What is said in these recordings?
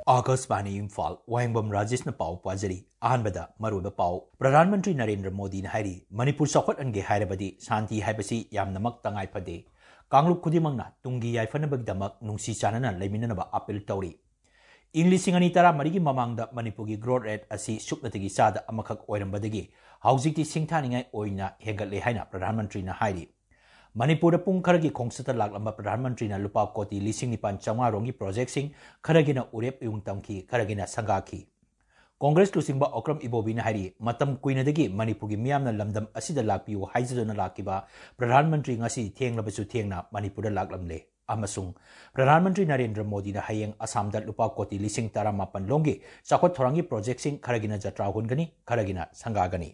आकाशवाणी इम्फाल वायंगबम राजेश पाव पाजरी अहनबदा मरुब पाव प्रधानमंत्री नरेंद्र मोदी ने मणिपुर चौखटहनगे हायरबदी शांति हायबसी यामनमक तंगाई फदे कांगलुप खुदिमंगना तुंगी यायफनबगदमक नुंसी चानना लेमिननबा अपील तौरी ꯏꯪ 2014ꯒꯤ ꯃꯃꯥꯡꯗ ꯃꯅꯤꯄꯨꯔꯒꯤ ꯒ꯭ꯔꯣꯊ ꯔꯦꯠ ꯑꯁꯤ ꯁꯨꯞꯅꯇꯒꯤ ꯆꯥꯗ ꯑꯃꯈꯛ ꯑꯣꯏꯔꯝꯕꯗꯒꯤ ꯍꯧꯖꯤꯛꯇꯤ ꯁꯤꯡꯊꯥꯅꯤꯡꯉꯥꯏ ꯑꯣꯏꯅ ꯍꯦꯟꯒꯠꯂꯦ ꯍꯥꯏꯅ ꯄ꯭ꯔꯙꯥꯟ ꯃꯟꯇ꯭ꯔꯤꯅ ꯍꯥꯏꯔꯤ ꯃꯅꯤꯄꯨꯔꯗ ꯄꯨꯡ ꯈꯔꯒꯤ ꯈꯣꯡꯆꯠꯇ ꯂꯥꯛꯂꯝꯕ ꯄ꯭ꯔꯙꯥꯟ ꯃꯟꯇ꯭ꯔꯤꯅ ꯂꯨꯄꯥ ꯀꯣꯇꯤ 9,900 ꯔꯣꯝꯒꯤ ꯄ꯭ꯔꯣꯖꯦꯛꯁꯤꯡ ꯈꯔꯒꯤꯅ ꯎꯔꯦꯞ ꯎꯌꯨꯡ ꯇꯝꯈꯤ ꯈꯔꯒꯤꯅ ꯁꯪꯒꯥꯈꯤ ꯀꯣꯡꯒ꯭ꯔꯦꯁ ꯂꯨꯆꯤꯡꯕ ꯑꯣꯀ꯭ꯔꯝ ꯏꯕꯣꯕꯤꯅ ꯍꯥꯏꯔꯤ ꯃꯇꯝ ꯀꯨꯏꯅꯗꯒꯤ ꯃꯅꯤꯄꯨꯔꯒꯤ ꯃꯤꯌꯥꯝꯅ ꯂꯝꯗꯝ ꯑꯁꯤꯗ ꯂꯥꯛꯄꯤꯌꯨ ꯍꯥꯏꯖꯗꯨꯅ ꯂꯥꯛꯈꯤꯕ ꯄ꯭ꯔꯙꯥꯟ ꯃꯟꯇ꯭ꯔꯤ ꯉꯁꯤ ꯊꯦꯡꯂꯕꯁꯨ ꯊꯦꯡꯅ ꯃꯅꯤꯄꯨꯔꯗ ꯂꯥꯛꯂꯝꯂꯦ अमसुंग प्रधानमंत्री नरेंद्र मोदी ने हयेंग असम लुपा कोटी 18 लोंगी चाखोट थोरंगी प्रोजेक्ट सिंह खरगिना जत्रा हुनगनी खरगिना संगागनी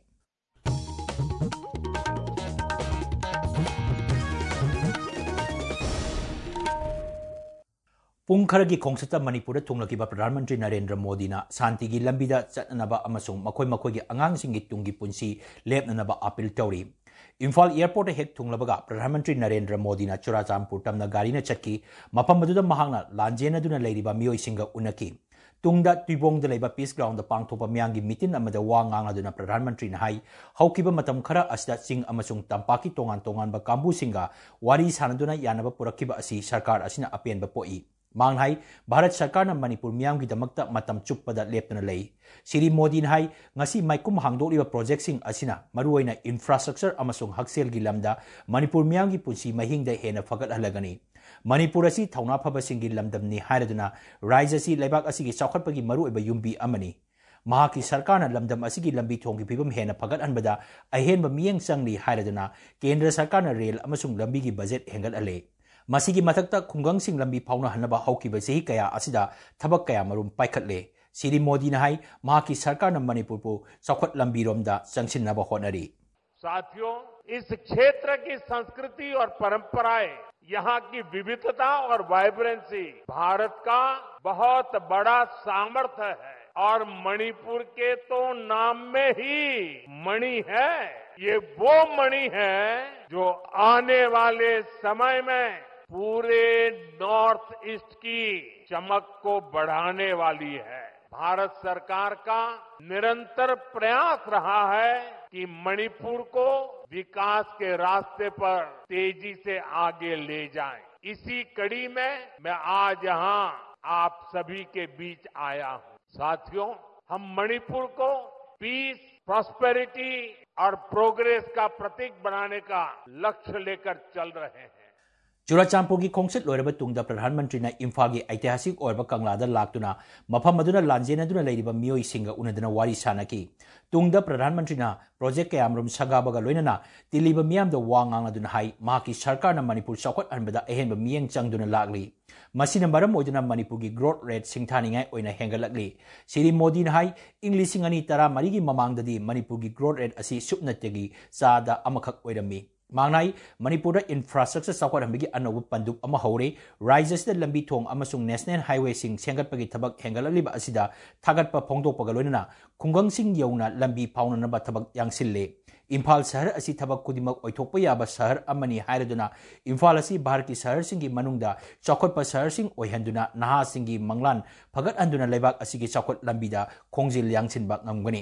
पुंग खरगी खोंगसत मणिपुर थुंगलकिबा प्रधानमंत्री नरेंद्र मोदी ना शांति की लंबीदा चटनबा अमसुंग मखोय मखोयगी अंगांगसिंगी तुंगी पुंसी लेपननबा अपील तौरी इम्फाल एयरपोर्ट हेक थुंगलबगा प्रधानमंत्री नरेंद्र मोदी ना चुराचांपुर तमना गाड़ी न चटकी मफम मदुदा महांगना लांजेनदुना लेरिबा मियोइसिंगा उनकी तुंगदा तुइबोंग द लेबा पीस ग्राउंड द पांगथोपा मियांगी मीटिंग अमदा वा ngangaduna प्रधानमंत्री ना हाई हौकिबा मतम खरा असदा सिंग अमसुंग तंपाकी तोंगान तोंगानबा कांबुसिंगा वारी सानदुना यानबा पुरकिबा असि सरकार असिना अपेनबा पोई मांग हाई भारत सरकार न मणिपुर मियाम की दमकता मतम चुप्पदा लेपतना लई श्री मोदी ने हाई ngasi माइकुम हांगदोलिबा प्रोजेक्ट सिंग असिना मरुओइना इंफ्रास्ट्रक्चर अमसुंग हक्सेल की लमदा मणिपुर मियाम की पुंसी महिंगदा हेना फगत हलगनी मणिपुर असि थौना फबसिंगी लमदमनी हायरदुना राज्य असि लेबाक असिगी चौखटपगी मरुओइबा युम्बी अमनी महाकी सरकार न लमदम असिगी लंबी थोंगी फिबम हेना फगत हनबदा अहेनबा मियंग संगली हायरदुना केंद्र सरकार न रेल अमसुंग लंबी की बजेट हेंगत हले मसीगी मथक्ता खुंगंगसिंग लंबी फाउना हनबा हौकिबा चही कया असिदा थबक कया मरुम पाइखतले श्री मोदी ने हाई महाकी सरकार न मणिपुर को चौखट लंबी रोमदा चंगसिनबा होनरी साथियों इस क्षेत्र की संस्कृति और परंपराएं यहाँ की विविधता और वाइब्रेंसी भारत का बहुत बड़ा सामर्थ्य है और मणिपुर के तो नाम में ही मणि है ये वो मणि है जो आने वाले समय में पूरे नॉर्थ ईस्ट की चमक को बढ़ाने वाली है भारत सरकार का निरंतर प्रयास रहा है कि मणिपुर को विकास के रास्ते पर तेजी से आगे ले जाएं। इसी कड़ी में मैं आज यहाँ आप सभी के बीच आया हूँ साथियों हम मणिपुर को पीस प्रॉस्पेरिटी और प्रोग्रेस का प्रतीक बनाने का लक्ष्य लेकर चल रहे हैं चुराचांपुर की खोंगसत लोरब तुंगदा प्रधानमंत्री ने इम्फा की ऐतिहासिक और कंगलादा लाक्तुना मफम मदुना लांजेनदुना लेरिबा मियोइसिंगा उनदना वारी सानकी तुंगदा प्रधानमंत्री ना प्रोजेक्ट कयामरुम सगाबगा लोइनना तिलिबा मियामदा वा ngangaduna हाई माकी सरकार ना मणिपुर चौखट अनबदा अहेनबा मियंग चंगदुना लागली मसीना मरम ओइदना मणिपुर की ग्रोथ रेट सिंथानिंगाई ओइना हेंगलकली श्री मोदी ने हाई ing 2014 की ममांगददी मणिपुर की ग्रोथ रेट असि सुपनतगी चादा अमखक ओइरमी मांगनाई मणिपुर इंफ्रास्ट्रक्चर चौखटहनबगी अनौब पंदुप अमा हौरे राज्य लंबी थोंग अमसुंग नेशनल हाईवे सिंग सेंगटपगी थबक हेंगललिबा असिदा थागटपा फोंगदोकपगा लोइनना खुंगंगसिंग यौना लंबी फाउननबा थबक यांगसिल्ले इम्फाल शहर असी थबक खुदिमक ओइथोकपा याबा शहर अमनी हायरदुना इम्फाल असी भारत की शहर सिंगी मनुंगदा चौखटपा शहर सिंग ओइहंदुना नहा सिंगी मंगलान फगटहंदुना लेबाक असिगी चौखट लंबीदा खोंगजिल यांगसिनबा ngamgani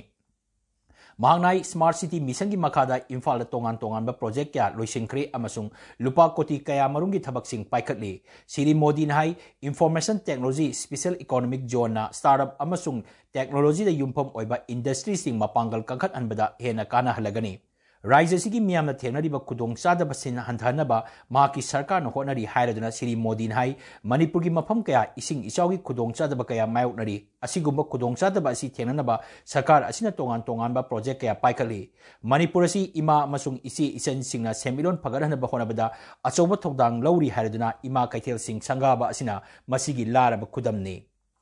मांगनाई स्मार्ट सिटी मिशन की मखादा इम्फाल तोंगान तोंगान प्रोजेक्ट क्या लोइसिंख्रे अमसुंग लुपा कोटी कया मरुंगी थबकसिंग पाइखतली श्री मोदी ने हाई information technology special economic zone ना स्टार्टअप अमसुंग टेक्नोलॉजी दा युम्फम ओइबा इंडस्ट्री सिंग मपांगल कंखत अनबदा हेना काना हलगनी राज्य सिगी मियामना थेंगनरिबा खुदोंग चादबसिन हंथानबा माकी सरकार न होनरी हायरदुना श्री मोदी ने हाई मणिपुर की मफम कया इसिंग इचाउगी खुदोंग चादबा कया मायोकनरी असिगुम्बा खुदोंग चादबा असि थेंगनबा सरकार असिना तोंगान तोंगानबा प्रोजेक्ट कया पाइखली मणिपुर असि इमा अमसुंग इसी इसन सिंगना सेमिलोन फगरहनबा होनबदा अचौबा थौदांग लौरी हायरदुना इमा कैथेल सिंग संगाबा असिना मसिगी लारबा खुदमनी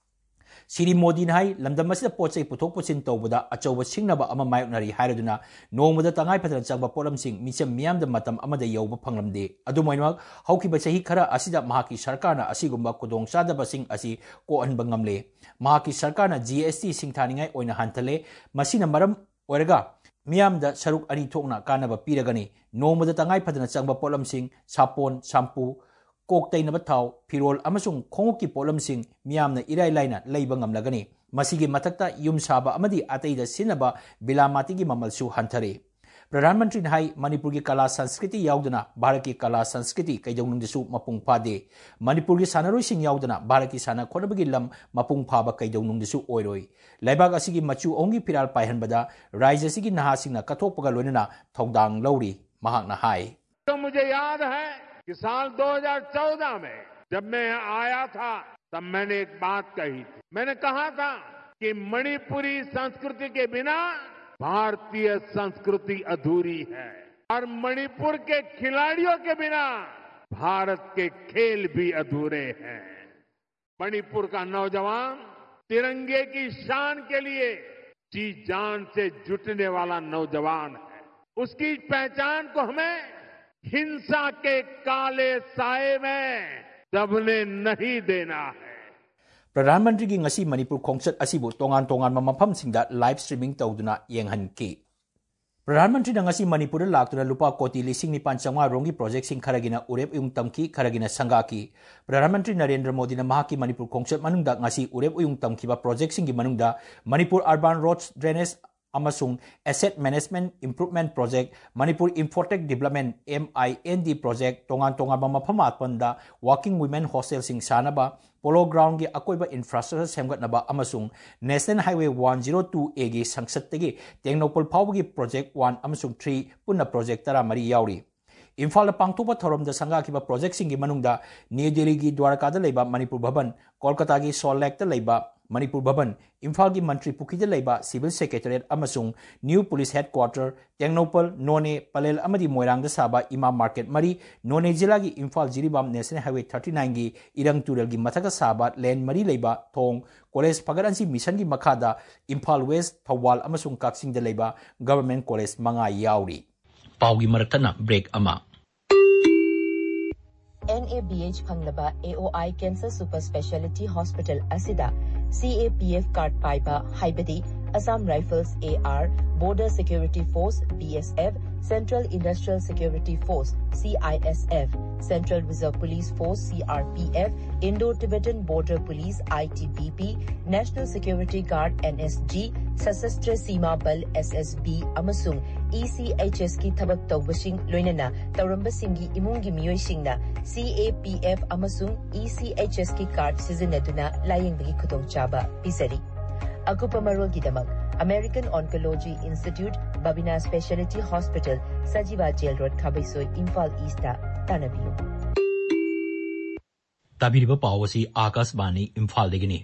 श्री मोदी ने हाई लमदम पोचई पुथोक पुचिन तौबदा अचौब सिंगनबा अमा मायोकनरी हायरदुना नोमदा तंगाई फदन चंगबा पोलमसिंग मिचम मियामदा मतम अमदा यौबा फंगलमदे अदुमैनमक हौकिबा चही खरा असिदा महाकी सरकारना असिगुम्बा खुदोंग चादबसिंग असि कोअनबा ngamle महाकी सरकारना जीएसटी सिंगथानिंगाई ओइना हंथले मसिना मरम ओरगा मियामदा सरुक अनि थोकना कानबा पीरगनी नोमदा तंगाई फदन चंगबा पोलमसिंग सापोन shampoo kok tainaba thau phirol amasung khongki polamsing miyamna irai laina leiba ngamlagani masigi matakta yum saba amadi ataida sinaba bilamati gi mamalsu hanthare प्रधानमंत्री ने हाई मणिपुर की कला संस्कृति याउदना भारत की कला संस्कृति कैदौनंगदसु मपुंग फादे मणिपुर की सानरोइसिंग याउदना भारत की साना खोनबगी लम मपुंग फाबा कैदौनंगदसु ओइरोइ लैबाग असिगी मचु ओंगी फिराल पाइहनबदा राज्य असिगी नहासिंगना कथोपगा लोइनना थौदांग लौरी महाकना हाई। तो मुझे याद है कि साल 2014 में जब मैं आया था तब मैंने एक बात कही थी। मैंने कहा था कि मणिपुरी संस्कृति के बिना भारतीय संस्कृति अधूरी है और मणिपुर के खिलाड़ियों के बिना भारत के खेल भी अधूरे हैं। मणिपुर का नौजवान तिरंगे की शान के लिए जी जान से जुटने वाला नौजवान है। उसकी पहचान को हमें हिंसा के काले साए में दबने नहीं देना है। प्रधानमंत्री की ngasi मणिपुर खोंगचत असिबु तोंगान तोंगान मफम सिंगदा लाइव स्ट्रीमिंग तौदुना येंगहनकी। प्रधानमंत्री ngasi मणिपुर लाक्तुना लुपा कोटी लिसिंग निपान चंगा रोंगी प्रोजेक्ट सिंग खरगिना उरेप उयुंग तमकी खरगिना संगाकी। प्रधानमंत्री नरेंद्र मोदी ने महाकी मणिपुर खोंगचत मनुंगदा ngasi उरेप उयुंग तमकीबा प्रोजेक्ट सिंग की मनुंगदा मणिपुर अर्बन रोड्स ड्रेनेज अमसुंग asset management improvement project Manipur infotech development MIND project तोंगान तोंगान मफम आत्पंदा वॉकिंग वुमेन हॉस्टल सिंग सानबा पोलो ग्राउंड की अकोइबा इंफ्रास्ट्रक्चर सेमगतनबा अमसुंग नेशनल हाईवे 102A की संसदतगी टेक्नोपोल फाउबगी प्रोजेक्ट 1 अमसुंग 3 पुन्ना प्रोजेक्ट 13 याउरी। इम्फाल पांगथोपा थौरमदा संगाखिबा प्रोजेक्ट सिंगी मनुंगदा न्यू दिल्ली की द्वारकादा लेबा मणिपुर भवन कोलकाता की सॉल्ट लेबा मणिपुर भवन इम्फाल की मंत्री पुखीदा लेबा सिविल सेक्रेटरीट अमसुंग न्यू पुलिस हेडक्वार्टर टेक्नोपल नोने पलेल अमदी मोइरांगदा साबा इमा मार्केट मरी नोने जिला की इम्फाल जिरीबाम नेशनल हाईवे 39 की इरंग तुरल की मथका साबा लेन मरी लेबा थोंग कॉलेज फगरअंसी मिशन की मखादा इम्फाल वेस्ट थौवाल अमसुंग काक्सिंगदा लेबा गवर्नमेंट कॉलेज मंगा याउरी। पाउगी मरकना ब्रेक अमा NABH फंगलबा AOI cancer super speciality hospital असिदा CAPF कार्ड पाइबा हाइबदी Assam Rifles AR, Border Security Force BSF, Central Industrial Security Force CISF, Central Reserve Police Force CRPF, Indo-Tibetan Border Police ITBP, National Security Guard NSG, Sasastra Seema Bal SSB amasung ECHS ki thabak tawbasing loinana tawrambasinggi imungi miyoisingna CAPF amasung ECHS ki card sizinaduna layingbagi khudongchaba pisari. Akupa Marolgidamak, American Oncology Institute, Babina Specialty Hospital, Sajiva Jail Road, Kabisoy, Imphal East, Tanabiyo. Tabiriba Pawasi, Akas Bani, Imphal Degini.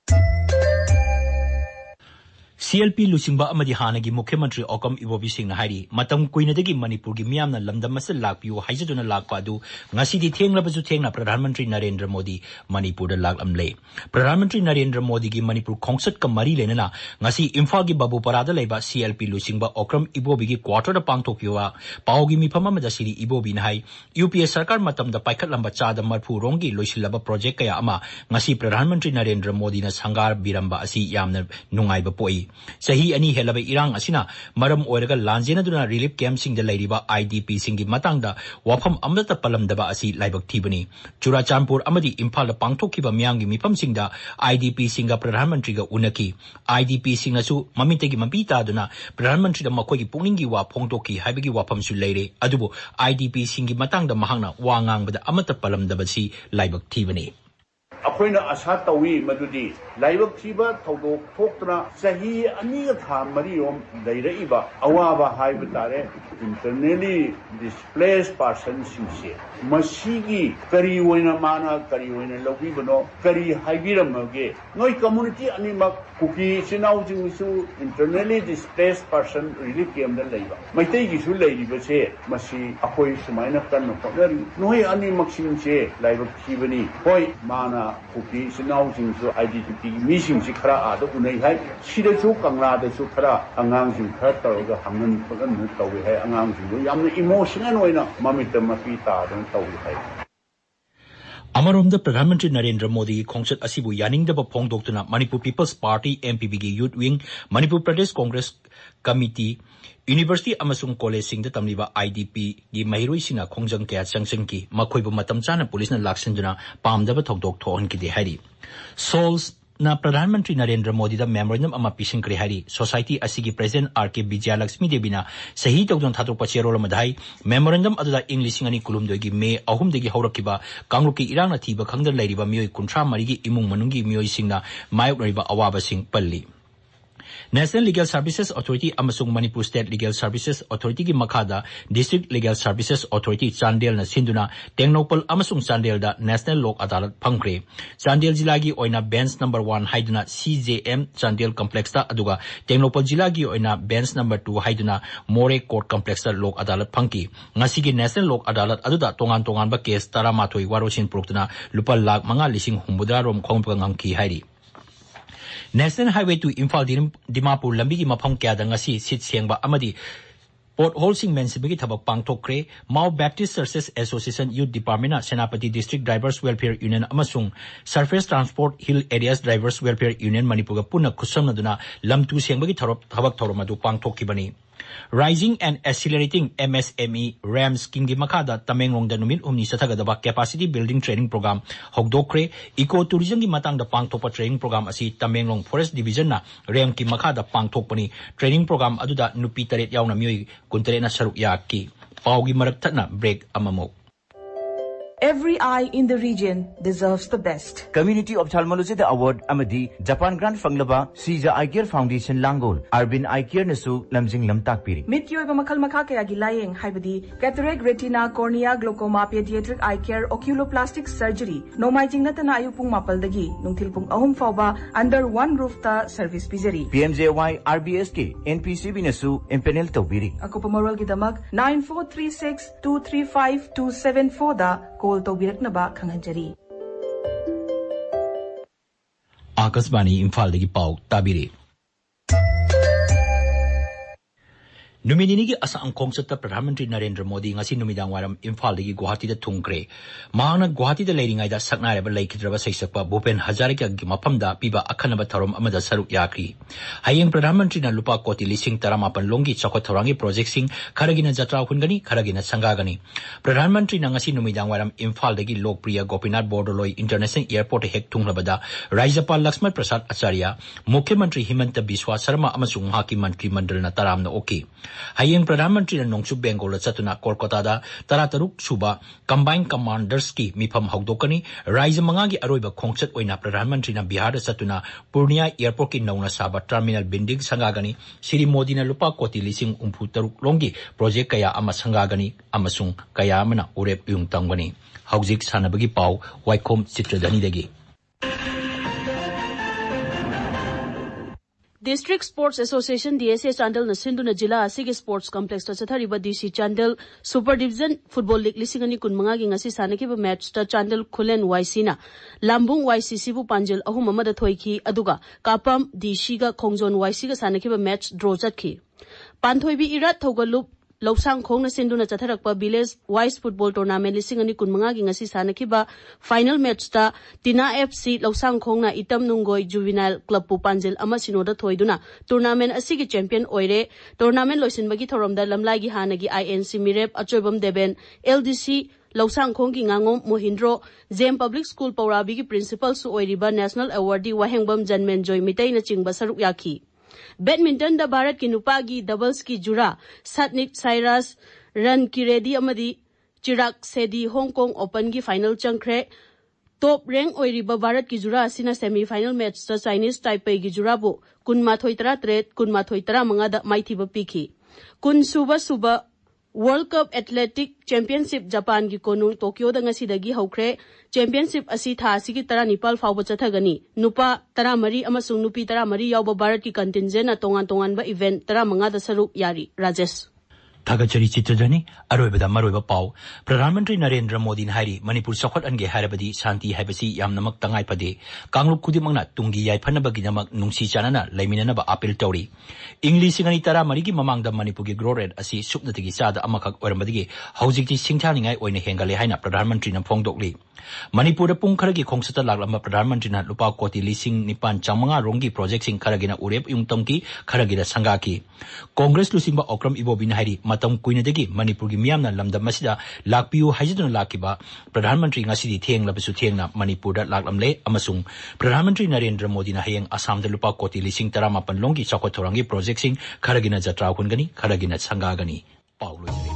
CLP Lusingba Amadi Hanagi Mukhyamantri Okam Ibobi Singh Hari Matam Kuinadagi Manipur gi miyamna lamdamasal lakpiu haijaduna lakpadu ngasidi thenglabaju thengna Pradhanmantri Narendra Modi Manipur da laklamle Pradhanmantri Narendra Modi gi Manipur khongsat ka mari lenana ngasi Imphal gi Babupara da leiba CLP Lusingba Okam Ibobi gi quarter da pangthokpiwa paugi mifam amada siri Ibobi na hai UPS sarkar matam da paikhat lamba chada marphu rongi loisilaba project kaya ama ngasi Pradhanmantri Narendra Modi na sangar biramba asi yamna nungaiba poi Sahi ani helaba irang asina maram oiraga lanjenaduna relief camp sing da lairiba IDP singi matangda wafam amdata palamdaba asi laibak thibani Churachandpur amadi Imphal da pangthokkiba miyamgi mifam singda IDP singa Pradhanmantri ga unaki IDP singasu mamintegi mapita duna Pradhanmantri da makogi pungningi wa phongtokki haibagi wafam su leire adubu IDP singi matangda mahangna wa ngangbada amata palamdaba si laibak thibani अखोइना आशा तवी मदुदी लाइबक थीबा थौदोक थोक्तना सही अनिग था मरियोम दैरइबा अवाबा हाइब तारे internally displaced person सिंसे मसीगी करी ओइना माना करी ओइना लौबिबनो करी हाइबिरमगे नोइ कम्युनिटी अनिमक कुकी सिनाउ जिंगसु internally displaced person relief camp द लैबा मैतै गिसु लैरिबसे मसी अखोइ सुमाइना कन्न पगरी नोइ अनिमक सिंसे लाइबक थीबनी होय माना कुकी सिनाउ जिंगसु IDP मीसिंगसि खरा आदो उनै हाय सिदसु कंगलादसु खरा अंगांसिं खरा तरोगा हमन पगन तौवे हाय अंगांसिंगो यामना इमोशनल ओइना ममित मपी तादन तौवे हाय Amarom Pradhanmantri Narendra Modi Khongsat Asibu Yaningdaba Phongdoktuna Manipur People's Party MPP gi Youth Wing Manipur Pradesh Congress Committee, University amasung college sing da tamliba IDP gi mahiroi sina khongjang kaya changsing ki makhoibu matam chana police na laksinduna pamdaba thokdok thohon ki de hari souls na Pradhan Mantri Narendra Modi da memorandum ama pising kri hari society asigi president RK Vijaya Lakshmi Devi na sahi tokdon thatok pachero madai memorandum aduda English ngani kulumdoi gi me ahum degi hawrakiba kangluki irang na thiba khangda lairiba mioi kunthra marigi imung manungi mioi singna mayok riba awaba sing palli National Legal Services Authority amasung Manipur State Legal Services Authority ki makhada District Legal Services Authority Chandel na sinduna Tengnopal amasung Chandel da National Lok Adalat phangkre Chandel jila gi oina bench number 1 haiduna CJM Chandel Complex ta aduga Tengnopal jila gi oina bench number 2 haiduna More Court Complex ta Lok Adalat phangki ngasi gi National Lok Adalat aduda tongan ba case taramathoi warosin purukna lupa lakh manga lising humbudra rom khongpa ngangki hairi National Highway to Imphal Dimapur lambi gi mafam kya da ngasi sit sengba amadi pothole sing mensibigi thabak pangthokre Mao Baptist Churches Association Youth Department na Senapati District Drivers Welfare Union amasung Surface Transport Hill Areas Drivers Welfare Union Manipur ga punna khusam lamtu sengbagi thabak thoramadu pangthokibani Rising and Accelerating MSME RAM scheme gi makada Tamenglong da numit umni sathagadaba capacity building training program hogdokre ecotourism gi matang da pangthokpa training program asi Tamenglong Forest Division na RAM ki makada pangthokpani training program aduda nupi taret yauna mioi kuntare na saruk yakki paugi marak thatna break amamo Every eye in the region deserves the best. Community Ophthalmology Award Amadi Japan Grant Fanglaba Sija Eye Care Foundation Langol Arbin Eye Care Nasu Lamjing Lamtak Piri. Mityo Makal Makaka Gilayeng Haibadi Cataract Retina Cornea Glaucoma Pediatric Eye Care Oculoplastic Surgery No Maiting Natana Ayupung Mapaldagi Nungtilpung Ahum Fauba under one roof ta service pizeri. PMJY RBSK NPCB Nasu Impanel Tobiri. Akupamoral Gidamak 9436 235 274 da Call Tobiraknaba Kanganjari. Akasbani Imphal Pau Tabiri. Numinigi asa ang konsepta Pradhan Mantri Narendra Modi ngasi numidang waram Imphal dagi Guwahati da thungkre mahana Guwahati da leiringai da saknareba laikhidraba saisakpa Bhupen Hazarika gi mafamda piba akhanaba tharom amada saruk yakri hayeng Pradhan Mantri na lupa koti lising taramapan longi chakot thorangi project sing kharagina jatra hungani kharagina sangagani Pradhan Mantri na ngasi numidang waram Imphal dagi Lokpriya Gopinath Bordoloi International Airport hek thunglabada Raijapal Lakshman Prasad Acharya Mukhyamantri Himanta Biswa Sharma amasung haki mantri mandal na taramna oki Hayeng Pradhan Mantri na nongsu Bengal satuna Kolkata da tarataruk suba Combined Commanders ki mifam hagdokani Raija mangagi aroiba khongchat oina Pradhan Mantri na Bihar satuna Purnia Airport ki nauna saba terminal building sangagani Siri Modi na lupa koti lising taruk longi project kaya ama sangagani amasung kaya amana urep yung tangani Haujik sanabagi pau Waikom Chitradani dagi District Sports Association DSA Chandel na Sindhu na Jila Asigi Sports Complex ta chathariba DC Chandel Super Division Football League lisingani kun mangagi ngasi sanakiba match ta Chandel Khulen YC na Lambung YCC bu Panjel ahum amada thoiki aduga Kapam DC ga Khongjon YC ga sanakiba match draw chatki Panthoibi Irat Thogalup Losang Khong na Sindhu na chatharakpa Village Wise Football Tournament lisingani kun mangagi ngasi sanakiba final match ta Tina FC Losang Khong na Itam Nungoi Juvenile Club pu Panjel ama sinoda thoiduna tournament asigi champion oire tournament loisinbagi thoromda lamlai gi hanagi INC Mirep Achoibam Deben LDC Losang Khong gi ngangom Mohindro Jem Public School Paurabi gi principal su oiriba National Awardee Wahengbam Janmen Joy Mitai na chingba saruk yakhi Badminton da Bharat ki nupagi doubles ki jura Satnik Cyrus Ran Kiredi amadi Chirag Sedi Hong Kong Open ki final changkre top rank oiriba Bharat ki jura asina semi final match ta Chinese Taipei ki jura bu kunma thoitara tret kunma thoitara manga da maithiba pikhi kun suba World Cup Athletic Championship Japan ki konung Tokyo da ngasi dagi hokre championship asi tha asigi tara nipal fawba chathagani nupa tara mari amasung nupi tara mari yawba Bharat ki contingent na tongan ba event tara manga da saruk yari Rajesh Thagachari Chitradani Aroibada Maroiba Pau Pradhan Mantri Narendra Modi Hari Manipur Sakhot Ange Harabadi Santi Haibasi Yamnamak Tangai Pade Kanglup Kudimangna Tungi Yaipanabagi Namak Nungsi Chanana Laiminanaba Apil Tauri English Singani Tara Marigi Mamangda Manipugi Grored Asi Supnatigi Sada Amakak Oramadigi Haujikti Singtaningai Oine Hengale Haina Pradhan Mantri Nampong Dokli Manipur पुंग खरगी खोंगसता लागलंबा प्रधानमंत्री ना लुपा कोटी लिसिंग निपान चामंगा रोंगी project सिंग खरगिना उरेप युंगतम की खरगिना संगा की कांग्रेस लुसिंबा ओक्रम इबोबिन हाइरी मतम कुइनदगी मणिपुर की मियामना लमदम मसिदा लाकपियु हाइजदुना लाकिबा प्रधानमंत्री ngasi थेंगलबसु थेंगना मणिपुर दा लागलमले अमसुंग प्रधानमंत्री नरेंद्र मोदी ना हयेंग असम दा लुपा कोटी लिसिंग 18 लोंगी चौखोथोरंगी प्रोजेक्ट सिंग खरगिना जत्रा हुनगनी खरगिना संगागनी पाउलो